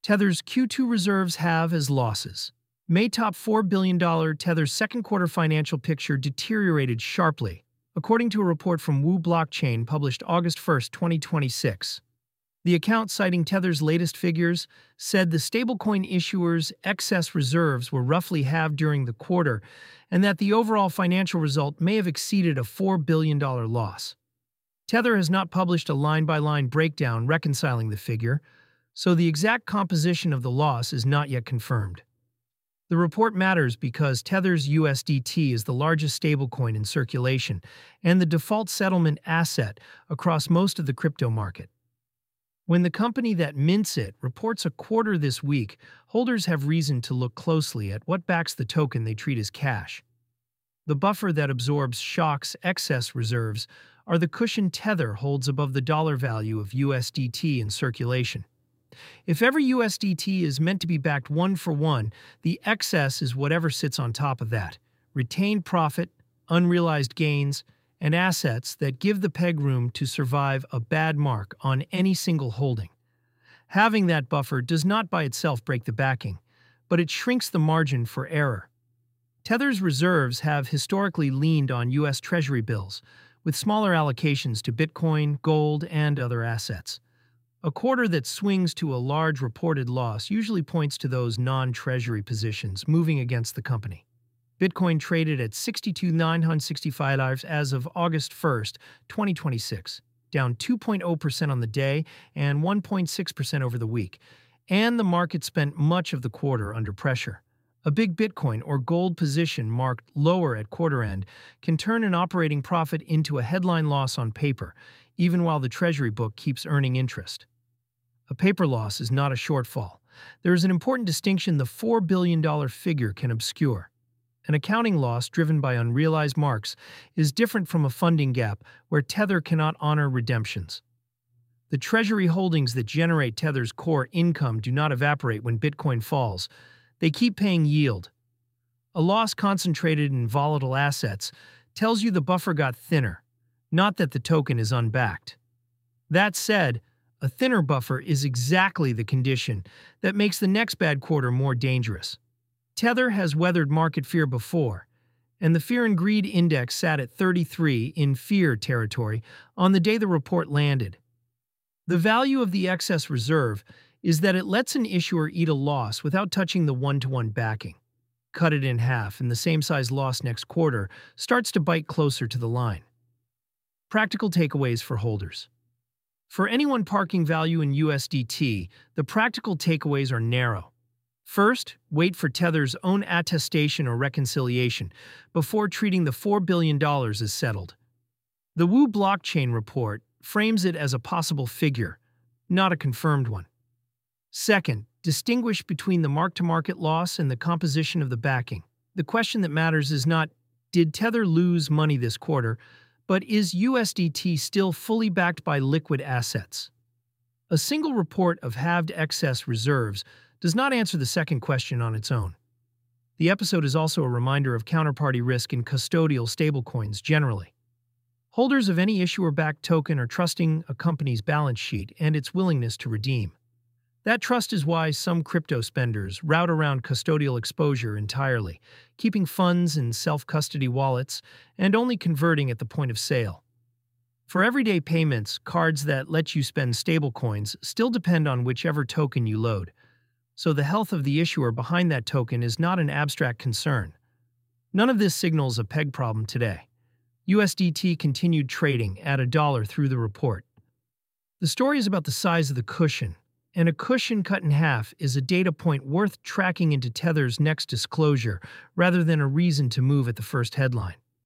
Tether's Q2 reserves have as losses. May top $4 billion. Tether's second quarter financial picture deteriorated sharply, according to a report from Wu Blockchain published August 1, 2026. The account, citing Tether's latest figures, said the stablecoin issuer's excess reserves were roughly halved during the quarter and that the overall financial result may have exceeded a $4 billion loss. Tether has not published a line-by-line breakdown reconciling the figure, so the exact composition of the loss is not yet confirmed. The report matters because Tether's USDT is the largest stablecoin in circulation and the default settlement asset across most of the crypto market. When the company that mints it reports a quarter this week, holders have reason to look closely at what backs the token they treat as cash. The buffer that absorbs Shock's excess reserves are the cushion Tether holds above the dollar value of USDT in circulation. If every USDT is meant to be backed one for one, the excess is whatever sits on top of that: retained profit, unrealized gains, and assets that give the peg room to survive a bad mark on any single holding. Having that buffer does not by itself break the backing, but it shrinks the margin for error. Tether's reserves have historically leaned on U.S. Treasury bills, with smaller allocations to Bitcoin, gold, and other assets. A quarter that swings to a large reported loss usually points to those non-treasury positions moving against the company. Bitcoin traded at $62,965 as of August 1, 2026, down 2.0% on the day and 1.6% over the week, and the market spent much of the quarter under pressure. A big Bitcoin or gold position marked lower at quarter end can turn an operating profit into a headline loss on paper, even while the treasury book keeps earning interest. A paper loss is not a shortfall. There is an important distinction the $4 billion figure can obscure. An accounting loss driven by unrealized marks is different from a funding gap where Tether cannot honor redemptions. The treasury holdings that generate Tether's core income do not evaporate when Bitcoin falls. They keep paying yield. A loss concentrated in volatile assets tells you the buffer got thinner, not that the token is unbacked. That said, a thinner buffer is exactly the condition that makes the next bad quarter more dangerous. Tether has weathered market fear before, and the Fear and Greed Index sat at 33 in fear territory on the day the report landed. The value of the excess reserve is that it lets an issuer eat a loss without touching the one-to-one backing. Cut it in half, and the same size loss next quarter starts to bite closer to the line. Practical takeaways for holders. For anyone parking value in USDT, the practical takeaways are narrow. First, wait for Tether's own attestation or reconciliation before treating the $4 billion as settled. The Wu Blockchain report frames it as a possible figure, not a confirmed one. Second, distinguish between the mark-to-market loss and the composition of the backing. The question that matters is not, did Tether lose money this quarter, but is USDT still fully backed by liquid assets? A single report of halved excess reserves does not answer the second question on its own. The episode is also a reminder of counterparty risk in custodial stablecoins generally. Holders of any issuer-backed token are trusting a company's balance sheet and its willingness to redeem. That trust is why some crypto spenders route around custodial exposure entirely, keeping funds in self-custody wallets and only converting at the point of sale. For everyday payments, cards that let you spend stablecoins still depend on whichever token you load, so the health of the issuer behind that token is not an abstract concern. None of this signals a peg problem today. USDT continued trading at $1 through the report. The story is about the size of the cushion, and a cushion cut in half is a data point worth tracking into Tether's next disclosure rather than a reason to move at the first headline.